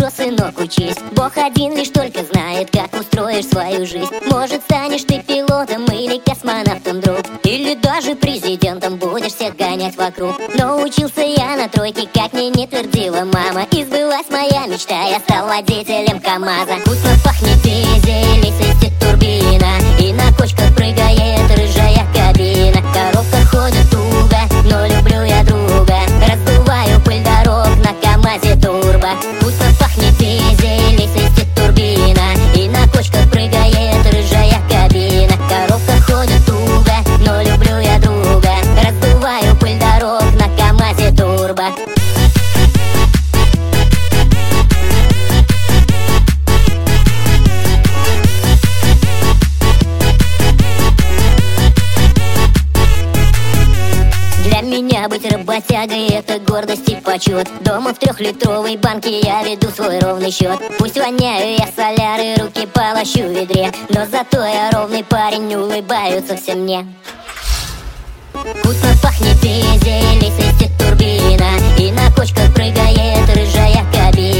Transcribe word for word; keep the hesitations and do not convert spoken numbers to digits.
что, сынок, учись. Бог один лишь только знает, как устроишь свою жизнь. Может, станешь ты пилотом или космонавтом, друг, или даже президентом, будешь всех гонять вокруг. Но учился я на тройке, как мне не твердила мама, и сбылась моя мечта, я стал водителем КамАЗа. Вкусно пахнет дизель и свистит турбина, и на кочках прыгает рыжая кабина. Коробка ходит туго, но люблю я друга, раздуваю пыль дорог на КамАЗе турбо. Вкусно пахнет дизель и свистит турбина, и на кочках прыгает рыжая кабина. Коробка ходит туго, но люблю я друга, раздуваю пыль дорог на КамАЗе турбо. Для меня быть работягой — это гордость и почет. Дома в трехлитровой банке я веду свой ровный счет. Пусть воняю я соляры, руки полощу в ведре, но зато я ровный парень, улыбаются все мне. Вкусно пахнет дизель и свистит турбина, и на кочках прыгает рыжая кабина.